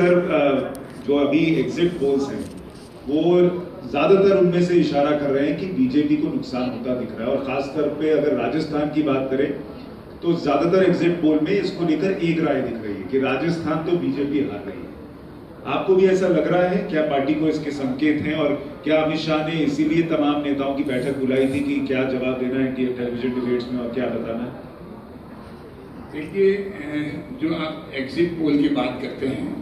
Sir, जो अभी exit polls हैं वो ज्यादातर उनमें से इशारा कर रहे हैं कि बीजेपी को नुकसान होता दिख रहा है, और खासतौर पे अगर राजस्थान की बात करें तो ज्यादातर एग्जिट पोल में इसको लेकर एक राय दिख रही है कि राजस्थान तो बीजेपी हार रही है। आपको भी ऐसा लग रहा है? क्या पार्टी को इसके संकेत हैं, और क्या अमित शाह ने इसीलिए तमाम नेताओं की बैठक बुलाई थी कि क्या जवाब देना है कि टेलीविजन डिबेट्स में और क्या बताना है? देखिए, जो आप एग्जिट पोल की बात करते हैं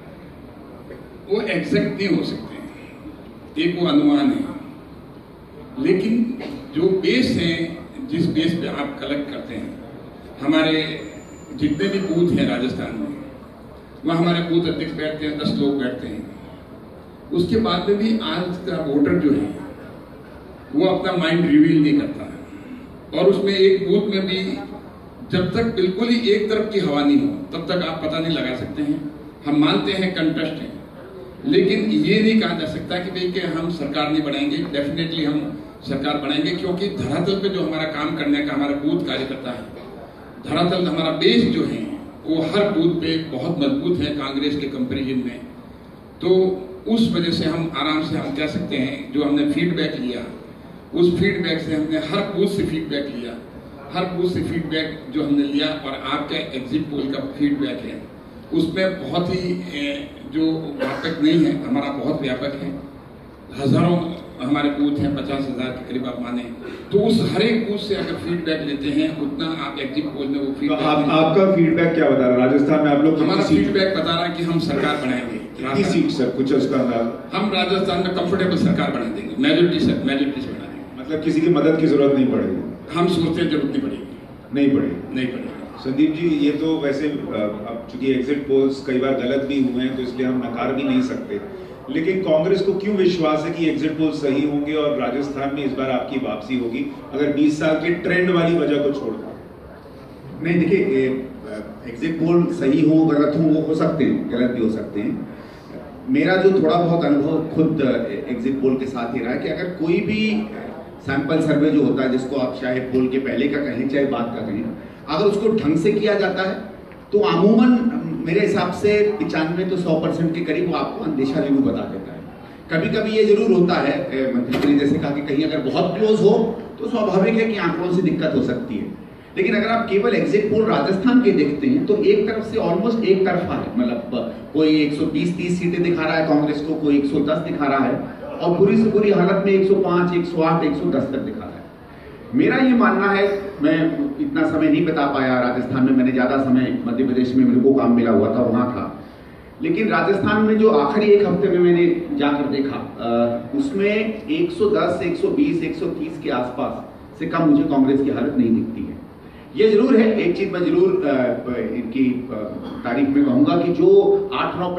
वो एग्जैक्ट नहीं हो सकते हैं, एक वो अनुमान है, लेकिन जो बेस है, जिस बेस पे आप कलेक्ट करते हैं, हमारे जितने भी बूथ हैं राजस्थान में, वहाँ हमारे बूथ अध्यक्ष बैठते हैं, 10 लोग बैठते हैं। उसके बाद में भी आज का वोटर जो है वो अपना माइंड रिवील नहीं करता है, और उसमें एक बूथ में भी जब तक बिल्कुल ही एक तरफ की हवा नहीं हो तब तक आप पता नहीं लगा सकते हैं। हम मानते हैं कंटेस्ट है, लेकिन ये नहीं कहा जा सकता कि भाई कि हम सरकार नहीं बनाएंगे। डेफिनेटली हम सरकार बनाएंगे, क्योंकि धरातल पे जो हमारा काम करने का हमारा बूथ कार्यकर्ता है, धरातल हमारा बेस जो है वो हर बूथ पे बहुत मजबूत है कांग्रेस के कंपैरिजन में। तो उस वजह से हम आराम से हम कह सकते हैं, जो हमने फीडबैक लिया उस फीडबैक से हमने हर बूथ से फीडबैक लिया, हर बूथ से फीडबैक जो हमने लिया, और आपका एग्जिट पोल का फीडबैक है उसमें बहुत ही जो व्यापक नहीं है, हमारा बहुत व्यापक है। हजारों हमारे बूथ हैं, 50,000 के करीब आप माने, तो उस हर एक बूथ से अगर फीडबैक लेते हैं उतना आप एग्जिट पोल में वो फीडबैक। तो आपका फीडबैक क्या बता रहा है? राजस्थान में आप लोग, हमारा फीडबैक बता रहा है कि हम सरकार बनाएंगे। कितनी सीट सर, कुछ उसका अंदाज? हम राजस्थान में कंफर्टेबल सरकार बना देंगे, मेजोरिटी से बना देंगे। मतलब किसी की मदद की जरूरत नहीं पड़ेगी? हम सोचते हैं जरूरत नहीं पड़ेगी। नहीं पड़ेगी। संदीप जी, ये तो वैसे अब चूंकि एग्जिट पोल्स कई बार गलत भी हुए हैं तो इसलिए हम नकार भी नहीं सकते, लेकिन कांग्रेस को क्यों विश्वास है कि एग्जिट पोल सही होंगे और राजस्थान में इस बार आपकी वापसी होगी, अगर 20 साल के ट्रेंड वाली वजह को छोड़कर? नहीं, देखिए, एग्जिट पोल सही हो गलत हो सकते हैं, गलत भी हो सकते हैं। मेरा जो थोड़ा बहुत अनुभव खुद एग्जिट पोल के साथ ही रहा है कि अगर कोई भी सैंपल सर्वे जो होता है, जिसको आप चाहे पोल के पहले का कहें चाहे बाद का कहें, अगर उसको ढंग से किया जाता है तो अमूमन मेरे हिसाब से 95 तो 100% के करीब वो आपको अंदेशा जरूर बता देता है। कभी कभी ये जरूर होता है, मंत्री ने जैसे कहा कि कहीं अगर बहुत क्लोज हो तो स्वाभाविक है कि आंकड़ों से दिक्कत हो सकती है, लेकिन अगर आप केवल एग्जिट पोल राजस्थान के देखते हैं तो एक तरफ से ऑलमोस्ट एक तरफा है। मतलब कोई 120-30 सीटें दिखा रहा है कांग्रेस को, कोई 110 दिखा रहा है, और बुरी से बुरी हालत में 105, 108, 110 तक दिखा रहा है। मेरा ये मानना है, मैं इतना समय नहीं बता पाया राजस्थान में, मैंने ज्यादा समय मध्य प्रदेश में मेरे को काम मिला हुआ था, वहां था, लेकिन राजस्थान में जो आखिरी एक हफ्ते में मैंने जाकर देखा, उसमें 110, 120, 130 के आसपास से कम मुझे कांग्रेस की हालत नहीं दिखती है। ये जरूर है, एक चीज मैं जरूर इनकी तारीफ में कहूंगा कि जो 8-9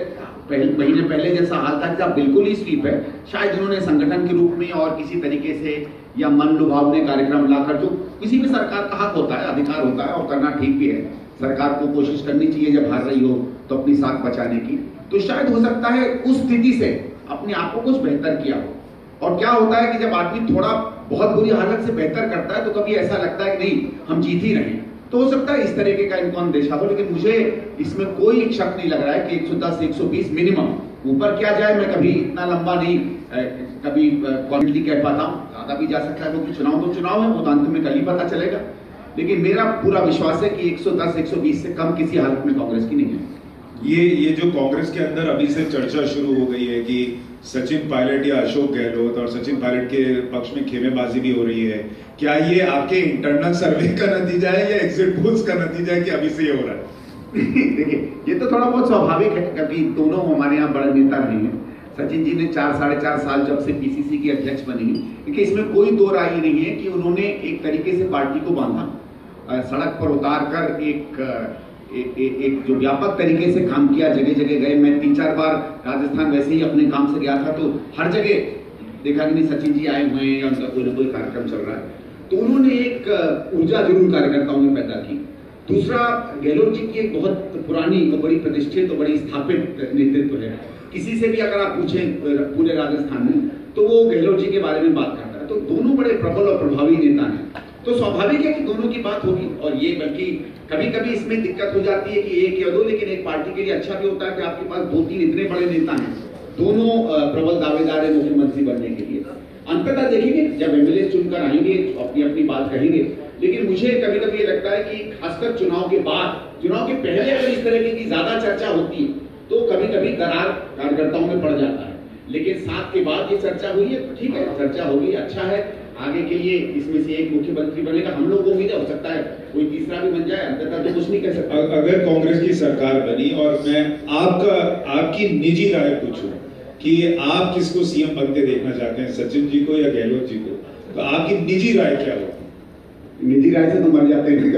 महीने पहले जैसा हाल था कि बिल्कुल ही स्वीप है, शायद इन्होंने संगठन के रूप में और किसी तरीके से या मन लुभावने कार्यक्रम लाकर, जो किसी भी सरकार का हक होता है, अधिकार होता है, और करना ठीक भी है, सरकार को कोशिश करनी चाहिए जब हार रही हो तो अपनी साख बचाने की, तो शायद हो सकता है उस स्थिति से अपने आप को कुछ बेहतर किया हो। और क्या होता है कि जब आदमी थोड़ा बहुत बुरी हालत से बेहतर करता है तो कभी ऐसा लगता है कि नहीं, हम जीत ही रहे, तो हो सकता है इस तरीके का इनको अंदेशा हो, लेकिन मुझे इसमें कोई शक नहीं लग रहा है कि 110, 120 मिनिमम, ऊपर क्या जाए मैं कभी इतना लंबा नहीं कभी कॉन्फिडेंटली कह पाता हूँ, ज्यादा भी जा सकता है, क्योंकि चुनाव तो चुनाव है, वो तो अंत में कल ही पता चलेगा, लेकिन मेरा पूरा विश्वास है कि 110, 120 से कम किसी हालत में कांग्रेस की नहीं है। ये जो कांग्रेस के अंदर अभी से चर्चा शुरू हो गई है कि सचिन पायलट या अशोक गहलोत, और सचिन पायलट के पक्ष में खेमेबाजी भी हो रही है, क्या ये आपके इंटरनल सर्वे का नतीजा है या एग्जिट पोल्स का नतीजा है कि अभी से ये हो रहा है? देखिए, ये तो थोड़ा बहुत स्वाभाविक है, कभी दोनों हमारे यहाँ बड़े नेता रहे हैं। सचिन जी ने 4-4.5 साल जब से पीसीसी के अध्यक्ष बने हैं, क्योंकि इसमें कोई दो राय ही नहीं है कि उन्होंने एक तरीके से पार्टी को बांधा, सड़क पर उतार कर एक जो व्यापक तरीके से काम किया, जगह जगह गए। मैं 3-4 बार राजस्थान वैसे ही अपने काम से गया था, तो हर जगह देखा कि नहीं सचिन जी आए हुए हैं या उनका कोई ना कोई कार्यक्रम चल रहा है, तो उन्होंने एक ऊर्जा जरूर कार्यकर्ताओं में पैदा की। दूसरा, गहलोत जी की एक बहुत पुरानी और बड़ी प्रतिष्ठित और बड़ी स्थापित नेतृत्व है। किसी से भी अगर आप पूछें पूरे राजस्थान में, तो वो गहलोत जी के बारे में बात करता है। तो दोनों बड़े प्रबल और प्रभावी नेता हैं। तो स्वाभाविक है कि दोनों की बात होगी। और ये बल्कि कभी कभी इसमें दिक्कत हो जाती है कि एक या दो, लेकिन एक पार्टी के लिए अच्छा भी होता है कि आपके पास 2-3 इतने बड़े नेता हैं, दोनों प्रबल दावेदार है मुख्यमंत्री बनने के लिए। अंततः देखेंगे जब एमएलए चुनकर आएंगे अपनी अपनी बात कहेंगे, लेकिन मुझे कभी कभी ये लगता है कि खासकर चुनाव के बाद, चुनाव के पहले अगर इस तरह की ज्यादा चर्चा होती है तो कभी कभी दरार कार्यकर्ताओं में पड़ जाता है, लेकिन साथ के बाद ये चर्चा हुई है तो ठीक है, चर्चा हो गई, अच्छा है। आगे के लिए इसमें से एक मुख्यमंत्री बनेगा, हम लोग को उम्मीद हो सकता है कोई तीसरा भी बन जाए, अंततः तो कुछ नहीं कह सकता। अगर कांग्रेस की सरकार बनी और मैं आपकी निजी राय पूछूं कि आप किसको सीएम बनते देखना चाहते हैं, सचिन जी को या गहलोत जी को, तो आपकी निजी राय क्या होगी? निजी राय से तो मर जाते हैं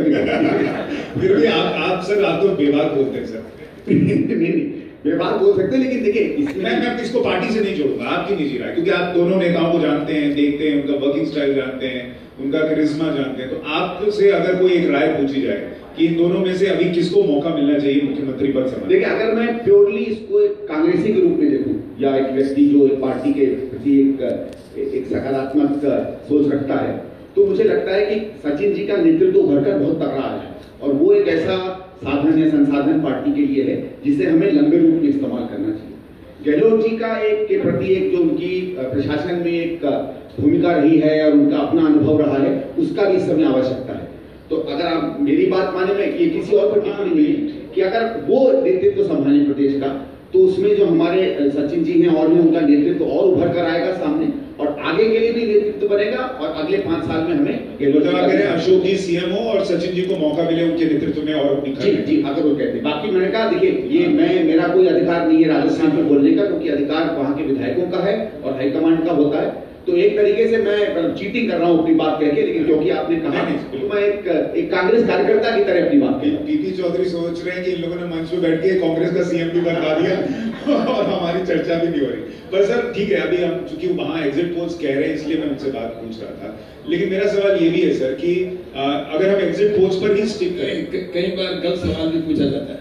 कभी फिर भी आप सर, आप तो बेबाक बोलते हैं सर। नहीं बेबाक बोल सकते हैं, लेकिन देखिए मैं इसको पार्टी से नहीं जोड़ूंगा, आपकी निजी राय, क्योंकि आप दोनों नेताओं को जानते हैं, देखते हैं, उनका वर्किंग स्टाइल जानते हैं, उनका करिश्मा जानते हैं, तो आपसे अगर कोई एक राय पूछी जाए कि इन दोनों में से अभी किसको मौका मिलना चाहिए मुख्यमंत्री पद संभालने? देखिए, अगर मैं प्योरली इसको एक कांग्रेसी के रूप में देखूं या एक व्यक्ति जो एक पार्टी के प्रति एक सकारात्मक सोच रखता है, तो मुझे लगता है कि सचिन जी का नेतृत्व उभरकर बहुत तगड़ा है और वो एक ऐसा साधन या संसाधन पार्टी के लिए है जिसे हमें लंबे रूप में इस्तेमाल करना चाहिए। गहलोत जी का एक के प्रति एक जो उनकी प्रशासन में एक भूमिका रही है और उनका अपना अनुभव रहा है, उसका भी इस समय आवश्यकता है। तो अगर आप मेरी बात माने, में ये किसी और पर टिप्पणी नहीं है कि अगर वो नेतृत्व संभाले प्रदेश का, तो उसमें जो हमारे सचिन जी हैं और भी उनका नेतृत्व और उभर कर आएगा सामने और आगे के लिए भी नेतृत्व बनेगा और अगले 5 साल में हमें अशोक जी सीएम हो और सचिन जी को मौका मिले उनके नेतृत्व में और जी अगर वो कहते हैं। बाकी मैंने कहा देखिए, ये मेरा कोई अधिकार नहीं है राजस्थान में बोलने का, क्योंकि अधिकार वहां के विधायकों का है और हाईकमांड का होता है। तो एक तरीके से मैं चीटिंग कर रहा हूं अपनी बात कह के, लेकिन क्योंकि आपने कहा तो मैं एक कांग्रेस कार्यकर्ता की तरह अपनी बात कह रहा हूं। पीपी चौधरी सोच रहे हैं कि इन लोगों ने मंच पे बैठ के कांग्रेस का सीएम भी बनवा दिया और हमारी चर्चा भी नहीं हो रही। पर सर ठीक है, अभी हम चूंकि वहां एग्जिट पोल्स कह रहे हैं इसलिए मैं उनसे बात पूछ रहा था, लेकिन मेरा सवाल ये भी है सर कि अगर हम एग्जिट पोल्स पर ही स्टिक करें, कई बार गलत सवाल भी पूछा जाता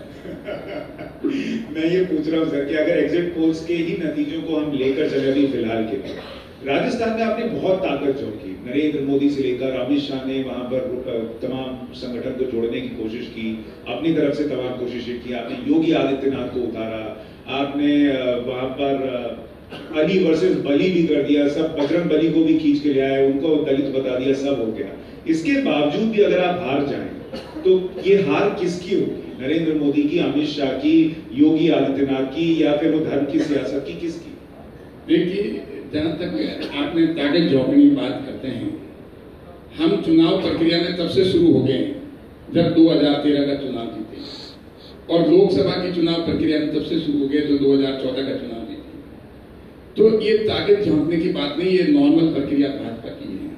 है। मैं ये पूछ रहा हूँ सर कि अगर एग्जिट पोल्स के ही नतीजों को हम लेकर चले अभी फिलहाल के लिए, राजस्थान में आपने बहुत ताकत झोंकी, नरेंद्र मोदी से लेकर अमित शाह ने वहां पर तमाम संगठन को जोड़ने की कोशिश की, अपनी तरफ से तमाम कोशिशें की, आपने योगी आदित्यनाथ को उतारा, आपने वहां पर अली वर्सेस बली भी कर दिया, सब बजरंग बली को भी खींच के ले आए, उनको दलित बता दिया, सब हो गया। इसके बावजूद भी अगर आप हार जाएं तो ये हार किसकी होगी? नरेंद्र मोदी की, अमित शाह की, योगी आदित्यनाथ की, या फिर वो धर्म की सियासत की, किसकी? देखिए, जहां तक आपने ताकत झोंकने की बात करते हैं, हम चुनाव प्रक्रिया में तब से शुरू हो गए जब 2013 का चुनाव जीते, और लोकसभा की चुनाव प्रक्रिया में तब से शुरू हो गए जो 2014 का चुनाव जीते। तो ये ताकत झोंकने की बात नहीं, ये नॉर्मल प्रक्रिया भाजपा की है।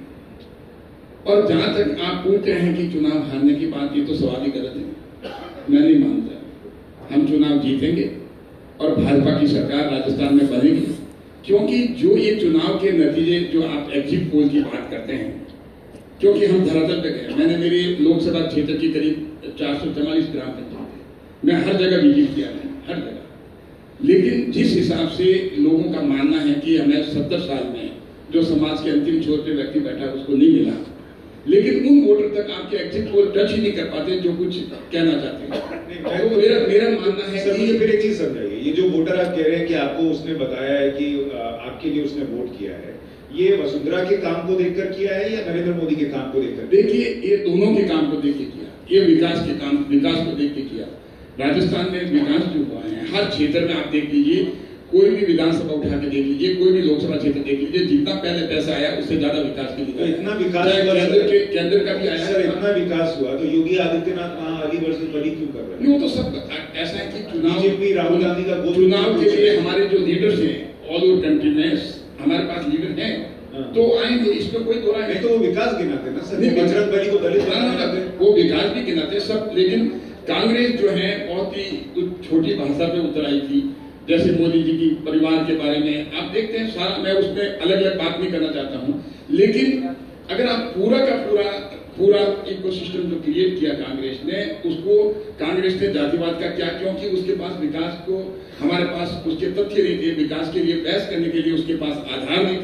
और जहां तक आप पूछ रहे हैं कि चुनाव हारने की बात, ये तो सवाल ही गलत है, मैं नहीं मानता। हम चुनाव जीतेंगे और भाजपा की सरकार राजस्थान में बनेगी, क्योंकि जो ये चुनाव के नतीजे जो आप एग्जिट पोल की बात करते हैं, क्योंकि हम धरातल पे गए, मैंने मेरे लोकसभा क्षेत्र की करीब 444 ग्राम पंचायत मैं हर जगह विजिट किया है, हर जगह। लेकिन जिस हिसाब से लोगों का मानना है कि हमें 70 साल में जो समाज के अंतिम छोर पे व्यक्ति बैठा है उसको नहीं मिला, लेकिन उन वोटर तक आपके एग्जिट पोल टच ही नहीं कर पाते जो कुछ कहना चाहते हैं। तो मेरा मानना है सर, मुझे फिर एक चीज समझाइए, ये जो वोटर आप कह रहे हैं कि आपको उसने बताया है कि आपके लिए उसने वोट किया है, ये वसुंधरा के काम को देखकर किया है या नरेंद्र मोदी के काम को देखकर? देखिए, ये दोनों के काम को देख के किया, ये विकास को देख के किया। राजस्थान में विकास जो हुआ है हर क्षेत्र में, आप देख लीजिए, कोई भी विधानसभा उठा के देख लीजिए, कोई भी लोकसभा क्षेत्र देख लीजिए, जितना पहले पैसा आया उससे ज्यादा विकास के लिए। तो इतना विकास केंद्र का भी आया सर, इतना विकास हुआ तो योगी आदित्यनाथ वहाँ अली वर्सेस बली क्यों कर रहे हैं? वो तो सब ऐसा है कि बीजेपी राहुल गांधी का चुनाव के लिए हमारे जो लीडर्स हैं ऑल ओवर कंट्री में, हमारे पास लीडर हैं तो आएंगे, इसमें कोई दो राय नहीं। तो वो विकास गिनाते ना सर, बजरंग बली को दलित बनाते, वो विकास भी गिनाते सब। लेकिन कांग्रेस जो है बहुत ही छोटी भाषा पे उतर आई थी, जैसे मोदी जी की परिवार के बारे में आप देखते हैं सारा, मैं उसमें अलग अलग बात नहीं करना चाहता हूं, लेकिन अगर आप पूरा का पूरा इकोसिस्टम जो क्रिएट किया कांग्रेस ने, उसको कांग्रेस ने जातिवाद का क्या, क्योंकि उसके पास विकास को, हमारे पास उसके तथ्य नहीं थे, विकास के लिए बहस करने के लिए उसके पास आधार नहीं थे।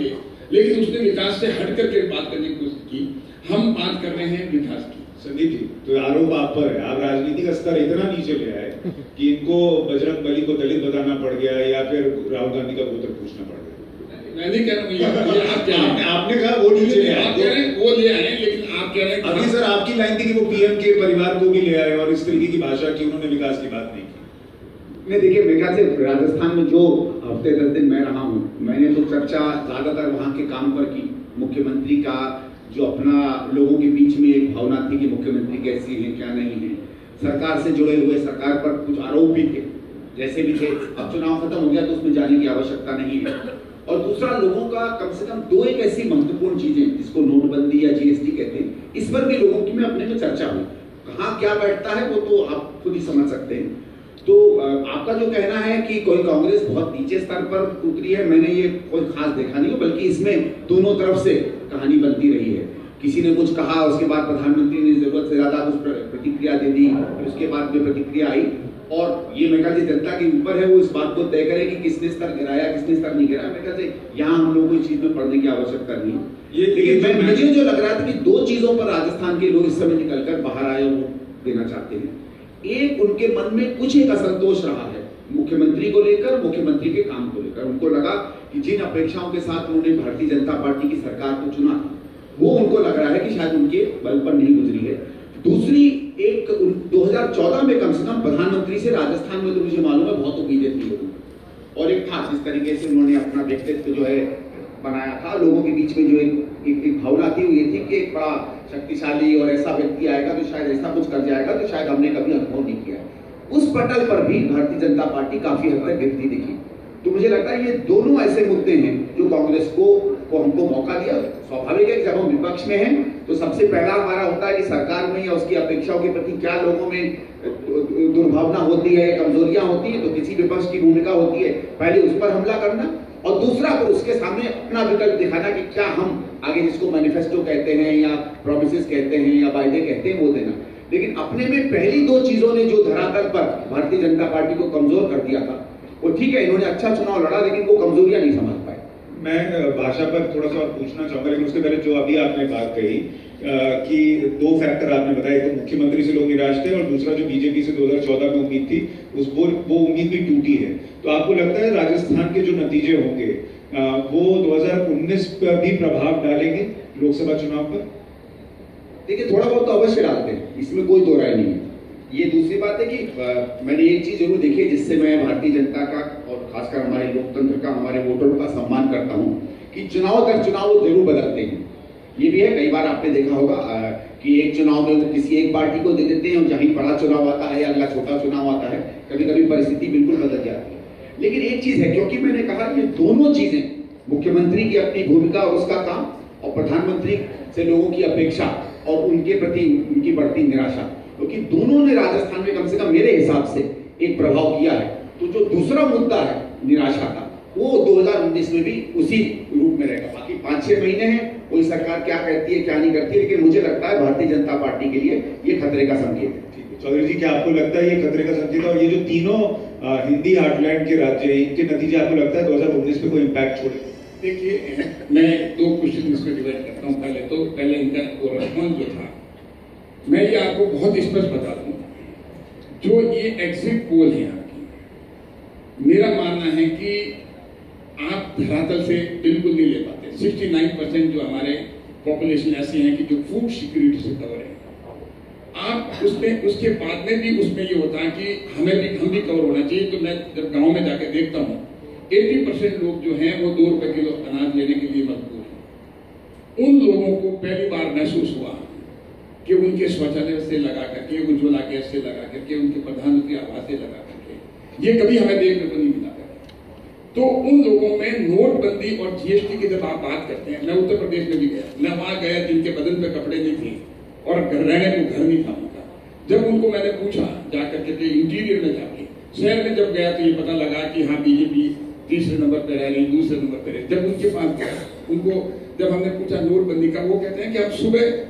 लेकिन उसने विकास से हट करके बात करने की कोशिश की। हम बात कर रहे हैं विकास की। संदीप जी, तो आरोप आप पर है, आप राजनीतिक स्तर इतना नीचे ले आए कि इनको बजरंग बली को दलित बताना पड़ गया या फिर राहुल गांधी का गोत्र पूछना पड़ गया। मैं नहीं कह रहा हूँ आप कह रहे हैं, आपने कहा वो नीचे ले आए, आप कह रहे हैं वो ले आए, लेकिन आप कह रहे हैं अभी सर आपकी लाइन थी कि वो पीएम के परिवार को भी ले आए और इस तरीके की भाषा की, उन्होंने विकास की बात नहीं की। नहीं देखिए, मेरे ख्याल से राजस्थान में जो हफ्ते 10 दिन मैं रहा हूँ, मैंने तो चर्चा ज्यादातर वहाँ के काम पर की। मुख्यमंत्री का जो अपना लोगों के बीच में एक भावना थी कि मुख्यमंत्री कैसी हैं क्या नहीं है, सरकार से जुड़े हुए, सरकार पर कुछ आरोप भी थे, जैसे भी थे। अब चुनाव खत्म हो गया तो उसमें जाने की आवश्यकता नहीं है। और दूसरा, लोगों का कम से कम 2 एक ऐसी महत्वपूर्ण चीजें जिसको नोटबंदी या जीएसटी कहते हैं, इस पर भी लोगों की में अपने में चर्चा हुई। कहाँ क्या बैठता है वो तो आप खुद ही समझ सकते हैं। तो आपका जो कहना है कि कोई कांग्रेस बहुत नीचे स्तर पर उतरी है, मैंने ये कोई खास देखा नहीं है, बल्कि इसमें दोनों तरफ से कहानी बनती रही है। किसी ने कुछ कहा, उसके बाद प्रधानमंत्री ने जरूरत से ज्यादा कुछ प्रतिक्रिया दे दी, उसके बाद में प्रतिक्रिया आई, और ये मेरे ख्याल से जनता के ऊपर है वो इस बात को तय करे कि किसने स्तर गिराया किसने स्तर नहीं गिराया। मेरे ख्याल से यहाँ हम लोगों को इस चीज में पढ़ने की आवश्यकता नहीं है। लेकिन मुझे जो लग रहा था कि 2 चीजों पर राजस्थान के लोग इस समय निकलकर बाहर आए और देना चाहते हैं। एक, उनके मन में कुछ एक असंतोष रहा है मुख्यमंत्री को लेकर, मुख्यमंत्री के काम को लेकर। उनको लगा कि जिन अपेक्षाओं के साथ उन्होंने भारतीय जनता पार्टी की सरकार को चुना था, वो उनको लग रहा है कि शायद उनके बल पर नहीं गुजरी है। दूसरी, एक 2014 में कम से कम प्रधानमंत्री से राजस्थान में तो मुझे मालूम है बहुत उम्मीदें थी लोगों को, और एक खास इस तरीके से उन्होंने अपना व्यक्तित्व जो है बनाया था। लोगों के बीच में जो एक भावना थी वो ये थी कि एक बड़ा शक्तिशाली और ऐसा व्यक्ति आएगा तो शायद ऐसा कुछ कर जाएगा तो शायद हमने कभी अनुभव नहीं किया। उस पटल पर भी भारतीय जनता पार्टी काफी हद तक गिरती दिखी। तो मुझे लगता है ये दोनों ऐसे मुद्दे हैं जो कांग्रेस को हमको मौका दिया। स्वाभाविक है कि जब हम विपक्ष में हैं तो सबसे पहला हमारा होता है कि सरकार में या उसकी अपेक्षाओं के प्रति क्या लोगों में दुर्भावना होती है, कमजोरियां होती है, तो किसी विपक्ष की भूमिका होती है पहले उस पर हमला करना, और दूसरा फिर उसके सामने अपना विकल्प दिखाना कि क्या हम आगे जिसको मैनिफेस्टो कहते हैं या प्रोमिसेस कहते हैं या वायदे कहते हैं वो देना। लेकिन अपने में पहली 2 चीजों ने जो धरातल पर भारतीय जनता पार्टी को कमजोर कर दिया था, वो ठीक है इन्होंने अच्छा चुनाव लड़ा लेकिन वो कमजोरियां नहीं समझ पाए। मैं भाषा पर थोड़ा सा और पूछना चाहूंगा, लेकिन उसके पहले जो अभी आपने बात कही कि 2 फैक्टर आपने बताए, तो मुख्यमंत्री से लोग निराश थे और दूसरा जो बीजेपी से 2014 में उम्मीद थी वो उम्मीद भी टूटी है। तो आपको लगता है राजस्थान के जो नतीजे होंगे वो 2019 पर भी प्रभाव डालेंगे लोकसभा चुनाव पर? देखिए, थोड़ा बहुत तो अवश्य डालते हैं, इसमें कोई दो राय नहीं है। ये दूसरी बात है कि मैंने एक चीज जरूर देखी है जिससे मैं भारतीय जनता का और खासकर हमारे लोकतंत्र का, हमारे वोटरों का सम्मान करता हूं, कि चुनाव दर चुनाव वो जरूर बदलते हैं। ये भी है, कई बार आपने देखा होगा कि एक चुनाव में वो किसी एक पार्टी को दे देते हैं और जहां बड़ा चुनाव आता है या अगला छोटा चुनाव आता है, कभी कभी परिस्थिति बिल्कुल बदल जाती है। लेकिन एक चीज है, क्योंकि मैंने कहा ये दोनों चीजें, मुख्यमंत्री की अपनी भूमिका और उसका काम, और प्रधानमंत्री से लोगों की अपेक्षा और उनके प्रति उनकी बढ़ती निराशा, क्योंकि दोनों ने राजस्थान में कम से कम मेरे हिसाब से एक प्रभाव किया है। तो जो दूसरा मुद्दा है निराशा का, वो 2019 में भी उसी रूप में रहेगा। बाकी 5-6 महीने हैं, कोई सरकार क्या कहती है क्या नहीं करती है, लेकिन मुझे लगता है भारतीय जनता पार्टी के लिए ये खतरे का संकेत है। चौधरी जी, क्या आपको लगता है ये खतरे का संकेत है? और ये जो तीनों हिंदी हार्टलैंड के राज्य, इनके नतीजे आपको लगता है 2019 पे कोई इम्पैक्ट छोड़े? देखिए, मैं 2 क्वेश्चन इसमें डिवाइड करता हूँ। पहले इनका वो रिस्पॉन्स जो था, मैं ये आपको बहुत स्पष्ट बता दूं, जो ये एग्जिट पोल है आपकी, मेरा मानना है कि आप धरातल से बिल्कुल नहीं ले पाते। 69% जो हमारे पॉपुलेशन ऐसी है कि जो फूड सिक्योरिटी से कवर है, आप उसमें उसके बाद में भी उसमें ये होता है कि हम भी कवर होना चाहिए। तो मैं जब गांव में जाके देखता हूँ 80% लोग जो हैं वो 2 रुपए किलो अनाज लेने के लिए मजबूर हैं। उन लोगों को पहली बार महसूस हुआ कि उनके शौचालय से लगा करके, उज्ज्वला गैस से लगा करके, उनके प्रधानमंत्री आवास से लगा करके, ये कभी हमें देखने को नहीं मिला। तो उन लोगों में नोटबंदी और जीएसटी की जब आप बात करते हैं, मैं उत्तर प्रदेश में भी गया, मैं वहां गया जिनके बदन पे कपड़े नहीं थे और रहने को घर नहीं था उनका। जब उनको मैंने पूछा जाकर के इंटीरियर में जाके, शहर में जब गया तो ये पता लगा कि हाँ बीजेपी 3रे नंबर पे रह रही, 2रे नंबर पे रह। जब उनके पास गया, उनको जब हमने पूछा नोटबंदी का, वो कहते हैं कि आप सुबह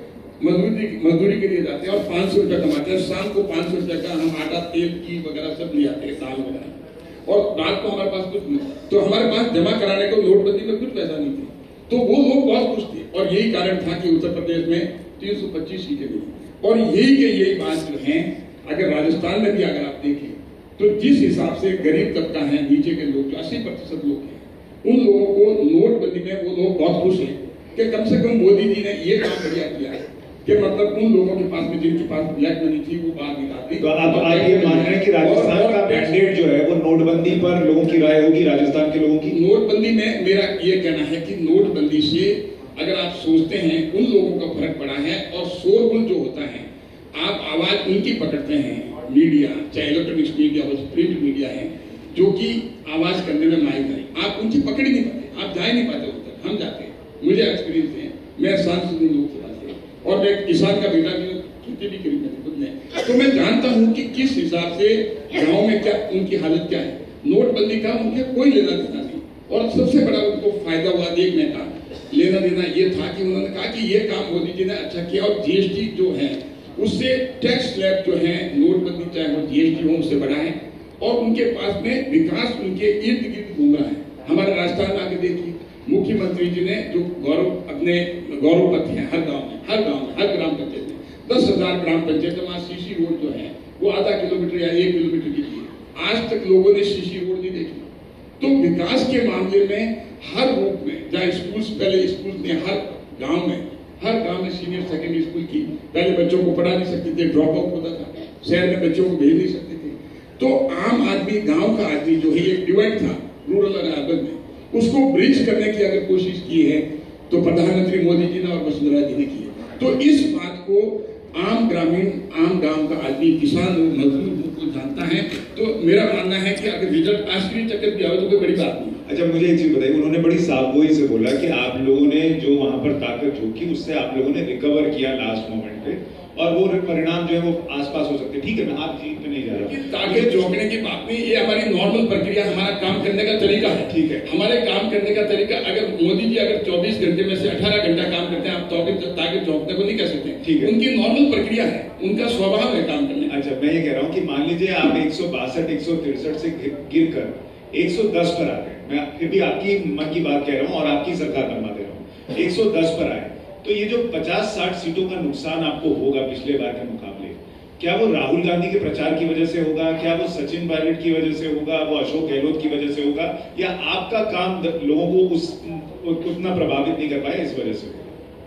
मजदूरी के लिए जाते हैं और 500 रुपया कमाते हैं, शाम को 500 रुपया का हम आटा, तेल, घी वगैरह सब ले आते हैं, दाल वगैरह, और रात को हमारे पास कुछ नहीं। तो हमारे पास जमा कराने को नोटबंदी में कुछ पैसा नहीं था। तो वो लोग बहुत खुश थे और यही कारण था कि उत्तर प्रदेश में 325 सीटें मिली। और यही बात जो है, अगर राजस्थान में भी अगर आप देखें तो जिस हिसाब से गरीब तबका है, नीचे के लोग जो 80% लोग हैं, उन लोगों को नोटबंदी में वो लोग बहुत खुश हैं कि कम से कम मोदी जी ने ये काम बढ़िया किया है कि मतलब उन लोगों के पास में जिनके पास ब्लैक मनी थी वो बाहर निकाल दी। तो आप ये मान रहे हैं कि राजस्थान का मैंडेट जो है वो नोटबंदी पर लोगों की राय होगी, राजस्थान के लोगों की? नोटबंदी में मेरा ये कहना है कि नोटबंदी से अगर आप सोचते हैं उन लोगों का फर्क पड़ा है और शोरगुल जो होता है, आप आवाज उनकी पकड़ते हैं, मीडिया चाहे इलेक्ट्रॉनिक्स मीडिया हो, प्रिंट मीडिया है जो कि आवाज करने में माहिर है, आप उनकी पकड़ ही नहीं पाते, आप जा ही नहीं पाते उधर। हम जाते हैं, मुझे एक्सपीरियंस है, मैं सांसद हूँ लोकसभा से और मैं किसान का बेटा भी खेती भी करी मैंने खुद ने, तो मैं जानता हूँ कि किस हिसाब से गाँव में क्या उनकी हालत क्या है। नोटबंदी का उनके कोई लेना देना नहीं और सबसे बड़ा उनको फायदा हुआ देखने का लेना देना ये था कि उन्होंने कहा कि ये काम मोदी जी ने अच्छा किया और जीएसटी जो है उससे टैक्स स्लैब जो है नोटबंदी चाहे वो जीएसटी हो उससे बड़ा है और उनके पास में विकास उनके इर्द गिर्द घूम रहा है। हमारे राजस्थान में आके देखिए, मुख्यमंत्री जी ने जो गौरव पथ है हर गांव में हर ग्राम पंचायत में 10,000 ग्राम पंचायत वहाँ सीसी रोड जो है वो आधा किलोमीटर या 1 किलोमीटर की थी, आज तक लोगों ने सीसी रोड नहीं देखी। तो विकास के मामले में हर रूप में, जहाँ स्कूल पहले स्कूल में हर गांव में सीनियर सेकेंडरी स्कूल की पहले बच्चों को पढ़ा नहीं सकते थे, ड्रॉप आउट होता था, शहर में बच्चों को भेज नहीं सकते थे। तो आम आदमी, गांव का आदमी जो है, एक डिवाइड था रूरल और अर्बन में, उसको ब्रिज करने की अगर कोशिश की है तो प्रधानमंत्री मोदी जी ने और वसुंधरा जी ने की है। तो इस बात को आम ग्रामीण, आम गांव का आदमी, किसान मजदूर बिल्कुल जानता है। तो मेरा मानना है कि अगर रिजल्ट आश्चर्य चक्कर भी आए तो कोई बड़ी बात नहीं। अच्छा, मुझे एक चीज बताइए, उन्होंने बड़ी साफगोई से बोला कि आप लोगों ने जो वहां पर ताकत झोंकी उससे आप लोगों ने रिकवर किया लास्ट मोमेंट पे और वो परिणाम जो है वो आसपास हो सकते हैं। ठीक है, मैं आप जीत पे नहीं जा रहा, ताकत झोंकने की बात नहीं, ये हमारी नॉर्मल प्रक्रिया, हमारा काम करने का तरीका है। ठीक है, हमारे काम करने का तरीका, अगर मोदी जी अगर 24 घंटे में से 18 घंटा काम करते हैं, आप ताकत झोंकने को नहीं कह सकते। ठीक है, उनकी नॉर्मल प्रक्रिया है, उनका स्वभाव है काम करने। अच्छा, मैं ये कह रहा हूँ कि मान लीजिए आप 162 163 से गिर कर 110 पर आ गए, मैं फिर भी आपकी मन की बात कह रहा हूँ और आपकी सरकार बनवा दे रहा हूँ, 110 पर आए, तो ये जो 50-60 सीटों का नुकसान आपको होगा पिछले बार के मुकाबले, क्या वो राहुल गांधी के प्रचार की वजह से होगा, क्या वो सचिन पायलट की वजह से होगा, वो अशोक गहलोत की वजह से होगा, या आपका काम लोगों को उतना प्रभावित नहीं कर पाए इस वजह से?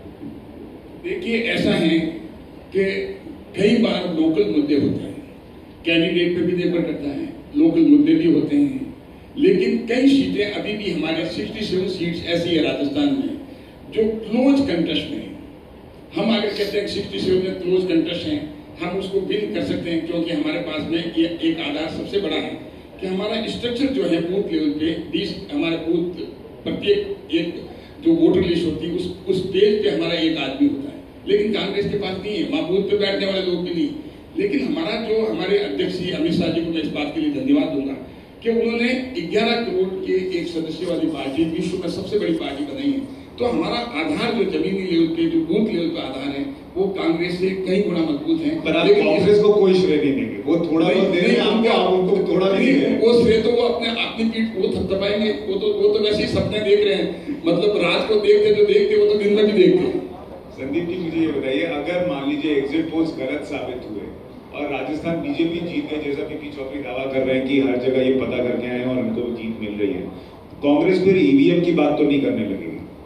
देखिए, ऐसा है कि कई बार लोकल मुद्दे होते हैं, कैंडिडेट पे भी निर्भर करता है, लोकल मुद्दे भी होते हैं, लेकिन कई सीटें अभी भी हमारे 67 सीट्स ऐसी है राजस्थान में जो क्लोज कंटेस्ट में है। हम अगर कहते हैं 67 में क्लोज कंटेस्ट हैं, हम उसको विन कर सकते हैं क्योंकि हमारे पास में ये एक आधार सबसे बड़ा है कि हमारा स्ट्रक्चर जो है बूथ लेवल पे 20 हमारे बूथ, प्रत्येक एक जो वोटर लिस्ट होती है उस पेज पे हमारा एक आदमी होता है, लेकिन कांग्रेस के पास नहीं है, वहां बूथ पे बैठने वाले लोग भी नहीं। लेकिन हमारे अध्यक्ष अमित शाह जी को मैं इस बात के लिए धन्यवाद दूंगा कि उन्होंने 11 करोड़ के एक सदस्य वाली पार्टी विश्व में सबसे बड़ी पार्टी बनाई है। तो हमारा आधार जो जमीनी लेवल पे, जो बूथ लेवल पे आधार है, वो कांग्रेस से कई गुना मजबूत है। पर आप कांग्रेस को कोई श्रेय नहीं देंगे, वो थोड़ा बहुत दे रहे हैं आपको, आप उनको थोड़ा नहीं देंगे। वो श्रेय तो वो अपनी पीठ वो थपथपाएंगे, वो तो वैसे ही सपने देख रहे हैं, मतलब रात को देखते वो तो दिन में भी देखते। संदीप जी, मुझे ये बताइए, अगर मान लीजिए एग्जिट पोल्स गलत साबित हुए और राजस्थान बीजेपी जीत गए, जैसा पीपी चौधरी दावा कर रहे हैं कि हर जगह ये पता करके आए हैं और उनको जीत मिल रही है, कांग्रेस फिर ईवीएम की बात तो नहीं करने लगेगी?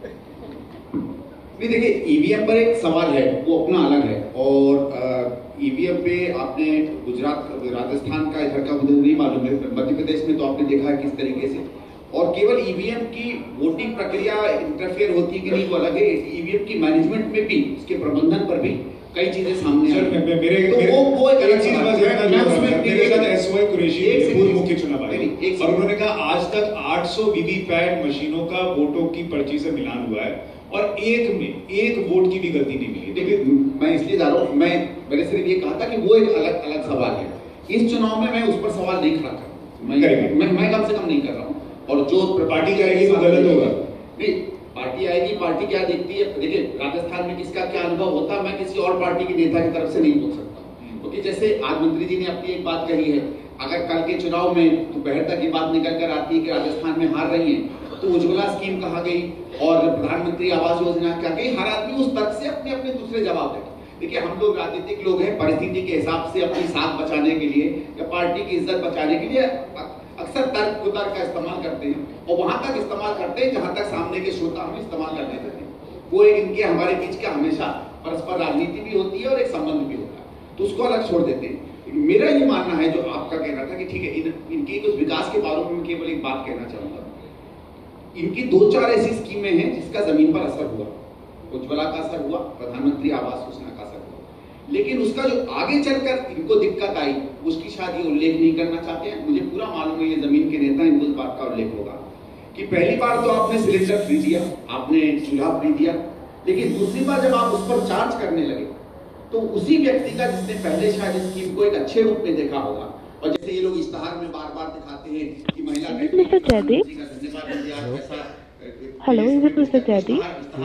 नहीं, देखिए, ईवीएम पर एक सवाल है, वो अपना अलग है, और ईवीएम पे आपने गुजरात, राजस्थान का इधर का मुझे नहीं मालूम है, मध्य प्रदेश में तो आपने देखा है किस तरीके से, और केवल ईवीएम की वोटिंग प्रक्रिया इंटरफेयर होती है कि नहीं वो अलग है, ईवीएम की मैनेजमेंट में भी, उसके प्रबंधन पर भी कई चीजें सामने आई। वो एक अलग चीज मेरे साथ एसवाई कुरैशी पूर्व मुख्य चुनाव आयुक्त, और उन्होंने कहा आज तक 800 वीवीपैट मशीनों का वोटों की पर्ची से मिलान हुआ है और एक वोट की भी गलती नहीं मिली। देखिए, मैं इसलिए जा रहा हूँ, मैंने सिर्फ ये कहा था कि वो एक अलग सवाल है। इस चुनाव में मैं उस पर सवाल नहीं खड़ा कर, मैं कम से कम नहीं कर रहा हूँ, और जो पार्टी करेगी तो गलत होगा। नहीं, पार्टी आएगी, पार्टी क्या देखती है, देखिए राजस्थान में किसका क्या अनुभव होता है, मैं किसी और पार्टी के नेता की तरफ से नहीं बोल सकता, क्योंकि जैसे आज मंत्री जी ने अपनी एक बात कही है अगर कल के चुनाव में दोपहर तक की बात निकल कर आती है कि राजस्थान में हार रही है तो उज्ज्वला स्कीम कहा गई और प्रधानमंत्री आवास योजना कहा गई, हर आदमी उस तर्क से अपने अपने दूसरे जवाब देगा। देखिए, हम लोग राजनीतिक लोग हैं, परिस्थिति के हिसाब से अपनी साख बचाने के लिए या पार्टी की इज्जत बचाने के लिए अक्सर तर्क कुतर्क का इस्तेमाल करते हैं और वहां तक इस्तेमाल करते हैं जहां तक सामने के श्रोता हमें इस्तेमाल करने देते हैं। वो एक इनके हमारे बीच का हमेशा परस्पर राजनीति भी होती है और एक संबंध भी होता है, तो उसको अलग छोड़ देते हैं। मेरा ये मानना है, जो आपका कहना था कि ठीक है, इनकी कुछ विकास के बारे में केवल एक बात कहना चाहूंगा। इनकी 2-4 ऐसी स्कीमें हैं जिसका जमीन पर असर हुआ। उज्ज्वला का असर हुआ, प्रधानमंत्री आवास योजना का असर हुआ, लेकिन उसका जो आगे चलकर इनको दिक्कत आई उसकी शायद ये उल्लेख नहीं करना चाहते हैं। मुझे पूरा मालूम है ये जमीन के नेता, इनको इस बात का उल्लेख होगा कि पहली बार तो आपने सिलेंडर फ्री दिया, आपने चूल्हा फ्री दिया, लेकिन दूसरी बार जब आप उस पर चार्ज करने लगे तो उसी व्यक्ति का जिसने पहले शायद इस स्कीम को एक अच्छे रूप में देखा होगा, और जैसे ये लोग इश्तहार में बार बार दिखाते हैं कि महिला Mr. Jaideep? Hello, is it Mr. Jaideep?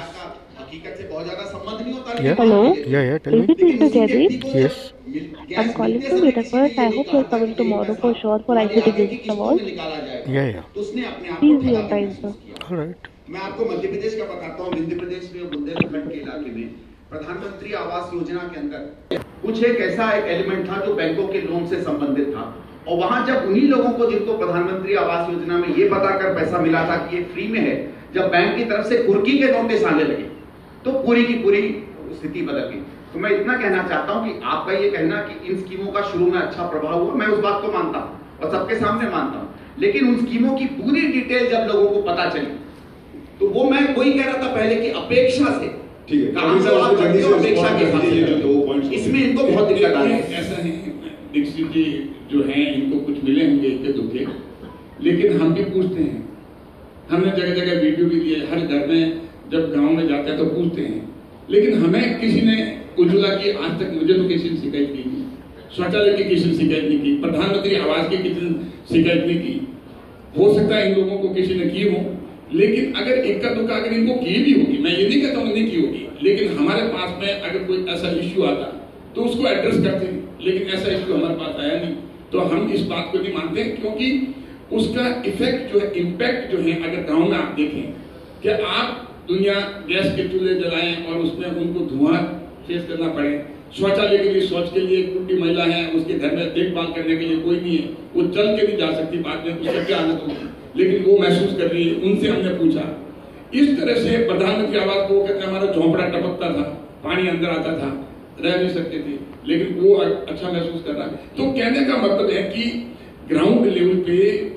हकीकत से बहुत ज्यादा संबंध नहीं होता। Hello? Yeah, tell Is me. it Mr. Jaideep? Yes. I'm calling from Vitakar. I hope you're coming tomorrow for sure for ICT Business Award. Yeah. Please be on time, sir. All right. मैं आपको मध्य प्रदेश का बताता हूँ। मध्य प्रदेश में बुंदेलखंड के इलाके में प्रधानमंत्री आवास योजना के अंदर कुछ एक ऐसा एक एलिमेंट था जो बैंकों के लोन से संबंधित था, और वहां जब उन्हीं लोगों को जिनको प्रधानमंत्री आवास योजना में ये बताकर पैसा मिला था कि ये फ्री में है, जब बैंक की तरफ से कुर्की के नोटिस आने लगे तो पूरी की पूरी स्थिति बदल गई। तो मैं इतना कहना चाहता हूं कि आपका ये कहना कि इन स्कीमों का शुरू में अच्छा प्रभाव हुआ, मैं उस बात को मानता हूं और सबके सामने मानता हूं, लेकिन उन स्कीमों की पूरी डिटेल जब लोगों को पता चली तो वो मैं वही कह रहा था पहले की अपेक्षा से, ठीक है, काम से आप करते हो अपेक्षा के साथ, इसमें इनको बहुत दिक्कत आ रही है। ऐसा है, दीक्षित जी जो हैं इनको कुछ मिले होंगे इनके दुखे, लेकिन हम भी पूछते हैं। हमने जगह जगह वीडियो भी दिए, हर घर में जब गांव में जाते हैं तो पूछते हैं, लेकिन हमें किसी ने उज्ज्वला की आज तक, मुझे तो किसी ने शिकायत की नहीं, शौचालय की किसी ने शिकायत नहीं की, प्रधानमंत्री आवास की किसी ने शिकायत नहीं की। हो सकता है इन लोगों को किसी ने की हो, लेकिन अगर इक्का दुक्का अगर इनको की भी होगी, मैं ये नहीं कहता हूँ नहीं की होगी, लेकिन हमारे पास में अगर कोई ऐसा इश्यू आता तो उसको एड्रेस करते हैं, लेकिन ऐसा इश्यू हमारे पास आया नहीं, तो हम इस बात को नहीं मानते, क्योंकि उसका इफेक्ट जो है, इम्पैक्ट जो है, अगर गाँव में आप देखें कि आप दुनिया गैस के चूल्हे जलाएं और उसमें उनको धुआं फेस करना पड़े, शौचालय के लिए, शौच के लिए एक बुढ़ी महिला है, उसके घर में देखभाल करने के लिए कोई नहीं है, वो चल के नहीं जा सकती, बाद में उसका क्या हालत होगी, लेकिन वो महसूस कर रही है। उनसे हमने पूछा, इस तरह से प्रधानमंत्री आवास को कहते हमारा झोंपड़ा टपकता था, पानी अंदर आता था, रह नहीं सकते थे, लेकिन वो अच्छा महसूस कर रहा है। तो कहने का मतलब है कि ग्राउंड लेवल पे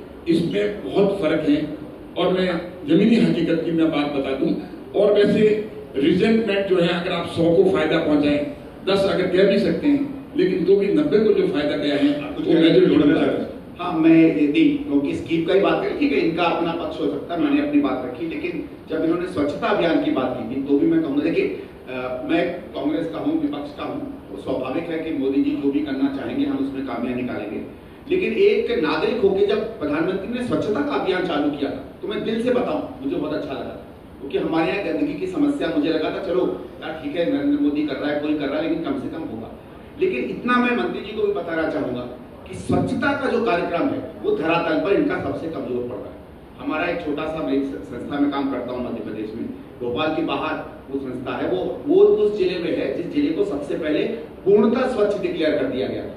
इसमें बहुत फर्क है, और मैं जमीनी हकीकत की मैं बात बता दूं, और वैसे रिजेंटमेंट जो है, अगर आप 100 को फायदा पहुंचाएं, 10 अगर कह भी सकते हैं, लेकिन तो भी 90 को जो फायदा गया है वो मेजर। हाँ, मैं नहीं, क्योंकि स्कीम का ही बात करी, ठीक है, इनका अपना पक्ष हो सकता है, मैंने अपनी बात रखी, लेकिन जब इन्होंने स्वच्छता अभियान की बात की थी तो भी मैं कहूँगा, देखिए मैं कांग्रेस का हूँ, विपक्ष का हूँ, तो स्वाभाविक है कि मोदी जी जो भी करना चाहेंगे हम उसमें कामयाबी निकालेंगे, लेकिन एक नागरिक होकर जब प्रधानमंत्री ने स्वच्छता का अभियान चालू किया था तो मैं दिल से बताऊं, मुझे बहुत अच्छा लगा, क्योंकि हमारे यहाँ गंदगी की समस्या, मुझे लगा था चलो यार ठीक है, नरेंद्र मोदी कर रहा है, कोई कर रहा है, लेकिन कम से कम होगा। लेकिन इतना मैं मंत्री जी को भी बताना चाहूंगा कि स्वच्छता का जो कार्यक्रम है वो धरातल पर इनका सबसे कमजोर पड़ रहा है। हमारा एक छोटा सा, मैं संस्था में काम करता हूँ मध्य प्रदेश में, भोपाल के बाहर वो संस्था है, वो उस जिले में है जिस जिले को सबसे पहले पूर्णतः स्वच्छ डिक्लेयर कर दिया गया,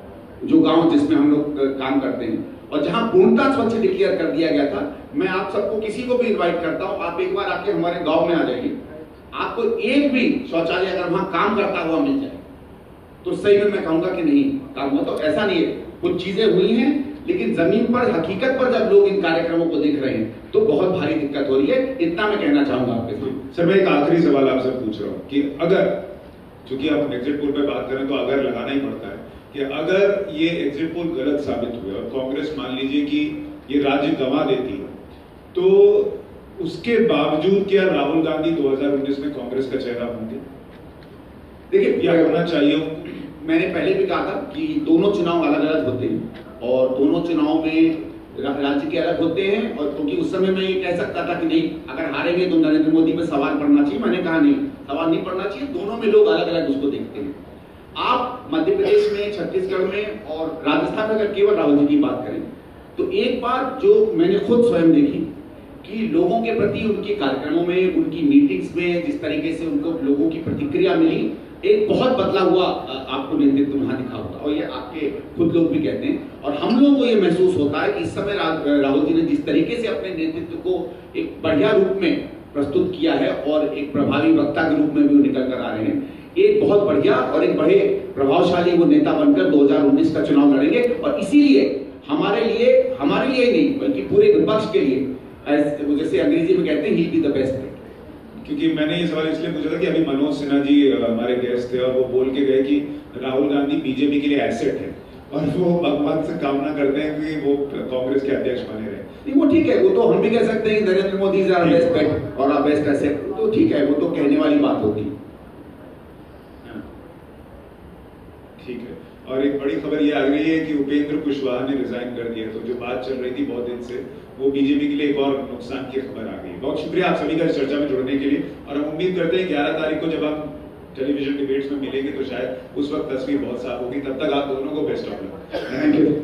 जो गांव जिसमें हम लोग काम करते हैं, और जहां पूर्णतः स्वच्छ डिक्लेयर कर दिया गया था। मैं आप सबको, किसी को भी इनवाइट करता हूं, आप एक बार आके हमारे गांव में आ जाइए, आपको एक भी शौचालय अगर वहां काम करता हुआ मिल जाए तो सही में मैं कहूंगा कि नहीं काम हुआ। तो ऐसा नहीं है, कुछ चीजें हुई हैं, लेकिन जमीन पर, हकीकत पर जब लोग इन कार्यक्रमों को देख रहे हैं तो बहुत भारी दिक्कत हो रही है। इतना मैं कहना चाहूंगा आपके साथ। सर, मैं एक आखिरी सवाल आपसे पूछ रहा हूँ कि अगर, चूंकि आप एग्जिट पोल पे बात करें तो अगर लगाना ही पड़ता है, कि अगर ये एग्जिट पोल गलत साबित हुए और कांग्रेस मान लीजिए कि ये राज्य गंवा देती है, तो उसके बावजूद क्या राहुल गांधी 2019 में कांग्रेस का चेहरा होंगे? देखिए, क्या होना चाहिए? मैंने पहले भी कहा था कि दोनों चुनाव अलग अलग होते हैं, और दोनों चुनाव में राज्य के अलग होते हैं, और क्योंकि उस समय मैं ये कह सकता था कि नहीं, अगर हारेंगे तो नरेंद्र मोदी पर सवाल पड़ना चाहिए, मैंने कहा नहीं, सवाल नहीं पड़ना चाहिए, दोनों में लोग अलग अलग उसको देखते हैं। आप मध्य प्रदेश में, छत्तीसगढ़ में और राजस्थान में अगर केवल राहुल जी की बात करें तो एक बात जो मैंने खुद स्वयं देखी कि लोगों के प्रति उनके कार्यक्रमों में, उनकी मीटिंग्स में जिस तरीके से उनको लोगों की प्रतिक्रिया मिली, एक बहुत बदला हुआ आपको नेतृत्व वहां दिखा होगा और ये आपके खुद लोग भी कहते हैं और हम लोगों को ये महसूस होता है कि इस समय राहुल जी ने जिस तरीके से अपने नेतृत्व को एक बढ़िया रूप में प्रस्तुत किया है और एक प्रभावी वक्ता के रूप में भी वो निकल कर आ रहे हैं, एक बहुत बढ़िया और एक बड़े प्रभावशाली वो नेता बनकर 2019 का चुनाव लड़ेंगे और इसीलिए हमारे लिए नहीं बल्कि पूरे विपक्ष के लिए, जैसे अंग्रेजी में कहते हैं, ही बी द बेस्ट। क्योंकि मैंने ये सवाल इसलिए पूछा था कि अभी मनोज सिन्हा जी हमारे गेस्ट थे और वो बोल के गए कि राहुल गांधी बीजेपी के लिए एसेट है और वो भगवान से कामना करते हैं कि वो कांग्रेस के अध्यक्ष बने रहे। नहीं, वो ठीक है, वो तो हम भी कह सकते हैं कि Narendra Modi is our best bet और आवर बेस्ट एसेट, तो ठीक है, वो तो कहने वाली बात होती है। ठीक है, और एक बड़ी खबर ये आ रही है कि उपेंद्र कुशवाहा ने रिजाइन कर दिया, तो जो बात चल रही थी बहुत दिन से, वो बीजेपी के लिए एक और नुकसान की खबर आ गई। बहुत शुक्रिया आप सभी का इस चर्चा में जुड़ने के लिए और हम उम्मीद करते हैं 11 तारीख को जब हम टेलीविजन डिबेट्स में मिलेंगे तो शायद उस वक्त तस्वीर बहुत साफ होगी। तब तक आप दोनों को best of luck. Thank you.